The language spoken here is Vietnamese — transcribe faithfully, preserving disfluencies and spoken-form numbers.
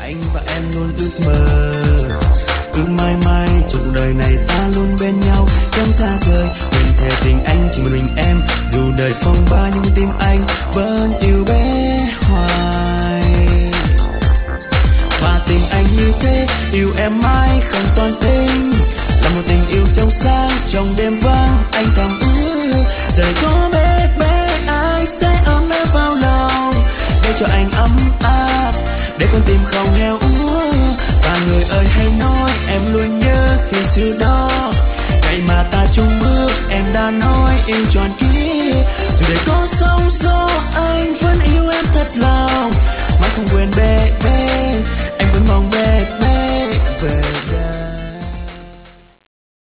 anh và em luôn ước mơ, ước mãi mãi trong cuộc đời này ta luôn bên nhau chẳng xa rời. Mình thề tình anh chỉ một mình em, dù đời phong ba nhưng tim anh vẫn yêu bé hoài. Và tình anh như thế, yêu em mãi không toan tính, là một tình yêu trong sáng trong đêm vắng. Anh thầm ước đời có bé bé anh sẽ ôm em vào lòng, để cho anh ấm áp, để con tim không heo úa. Và người ơi hãy nói em luôn nhớ khi xưa đó, ngày mà ta chung bước em đã nói yêu tròn kia. Dù đời có sóng gió anh vẫn yêu em thật lòng, mãi không quên bé bé, anh vẫn mong bé bé.